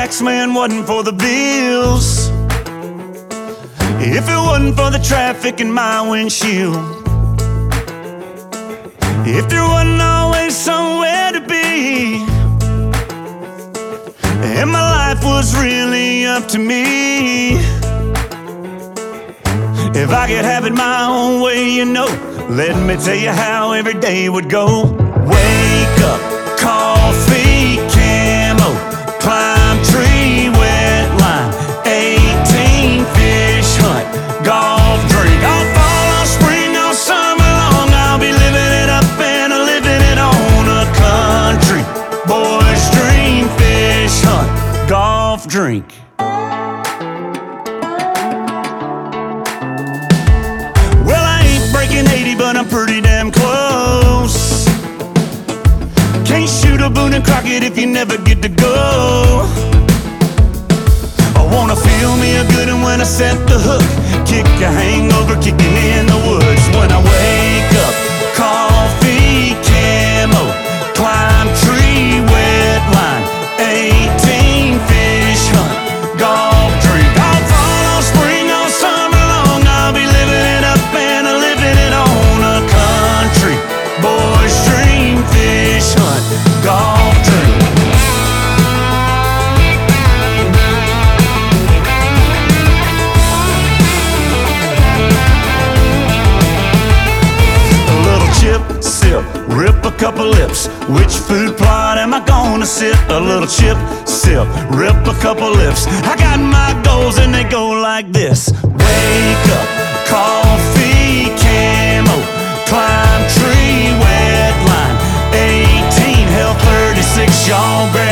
tax man wasn't for the bills, if it wasn't for the traffic in my windshield, if there wasn't always somewhere to be, and my life was really up to me, if I could have it my own way, you know, let me tell you how every day would go. Wake up, coffee, camo, climb tree, wet line, 18, fish hunt, golf, drink. All fall, all spring, all summer long, I'll be living it up and living it on a country boy's dream. Fish hunt, golf, drink. Well, I ain't breaking 80, but I'm pretty damn close. Can't shoot a Boone and Crockett if you never get to go. I wanna feel me a good one when I set the hook, kick a hangover kicking in the woods. When I wake up, coffee, camo, climb tree, wet line, 18, fish hunt, golf, drink. All fall, all spring, all summer long, I'll be living it up and living it on a country boy's dream. Fish hunt, golf, drink. A little chip, sip, rip a couple lips. Which food plot am I gonna sip? A little chip, sip, rip a couple lips. I got my goals and they go like this. Wake up, coffee, camo, climb tree, wet line, 18, hell 36, y'all grab